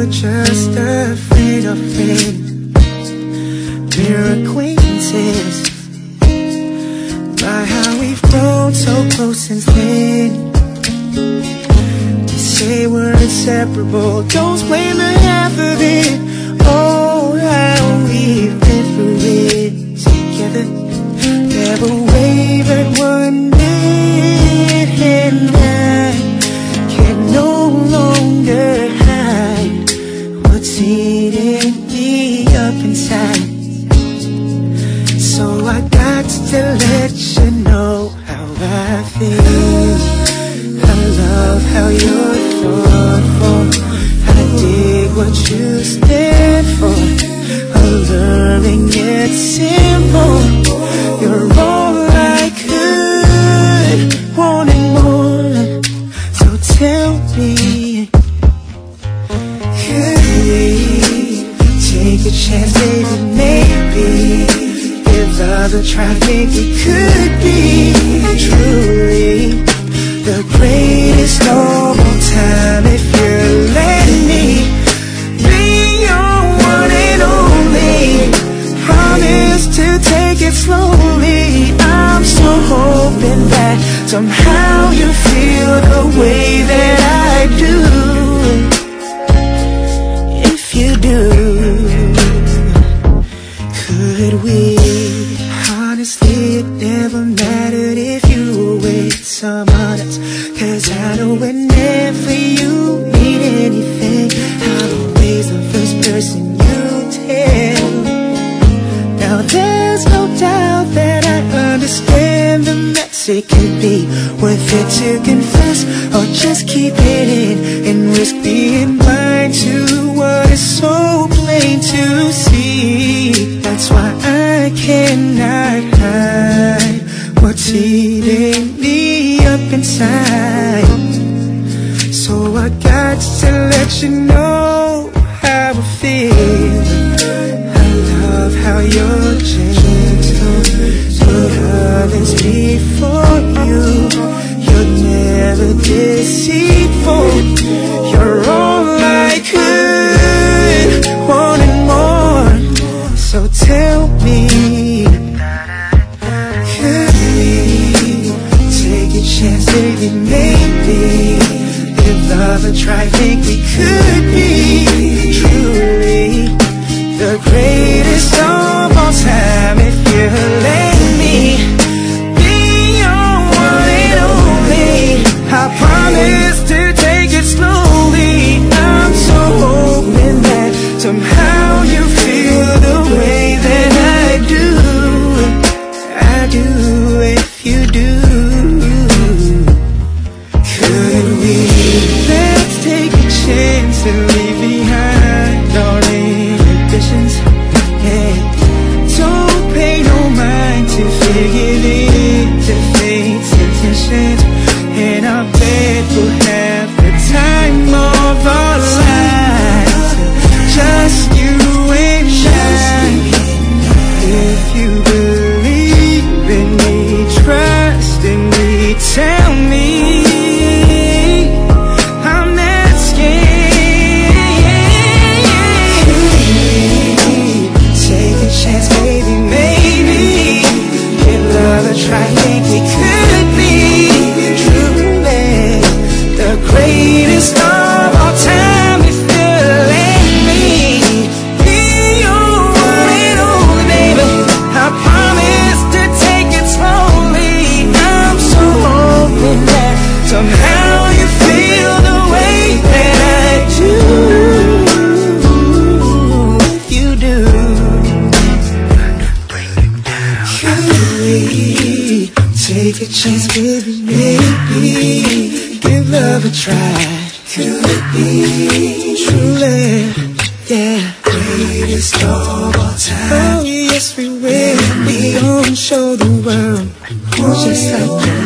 just a friend of friend. We're acquaintances. My, how we've grown so close since then. They say we're inseparable, don't blame the half of it. Oh, how we've been through it together. Never wavered one bit, and I can no longer hide what's eating me up inside. So I got to let you know how I feel. I love how you're thoughtful. I dig what you stand for. Alluring yet simple. You're all I could, wanting more. So tell me, could we take a chance, baby, maybe? Give love a try, think we could be truly the greatest of all time. If you're letting me be your one and only, promise to take it slowly. I'm so hoping that somehow you feel the way that I do. If you do, could we? Honestly, it never mattered if you were with someone else, 'cause I know whenever you need anything, I'm always the first person you tell. Now there's no doubt that I understand the mess it could be, worth it to confess or just keep it in and risk being blind to what is so plain to see. That's why I cannot hide what's eating me up inside. So I got to let you know how I feel. I love how you're gentle, put others before you. You're never deceitful. You're all I could, wanting more. So tell me, could we take a chance, baby, maybe? Give love a try, think we could be truly the greatest of all time. If you're letting me be your one and only, I promise to take it slowly. I'm so hoping that somehow you feel the way that I do. I do, if you do. Could we? Let's take a chance and leave behind all inhibitions. Yeah. Don't pay no mind to figure into fate's intentions, and I bet we'll have the time of our lives, just you and I. If you believe in me, trust in me, tell me I'm not scared. Take a chance, baby, maybe. Give love a try, think we could be truly the greatest of all time. If you're letting me be your one and only, baby, I promise to take it slowly. I'm so hoping that somehow you feel the way that I do. You do. Could we take a chance, baby, maybe? Give love a try. Could it be truly, yeah, greatest of all time? Oh yes, we will. We gon' show the world just like that.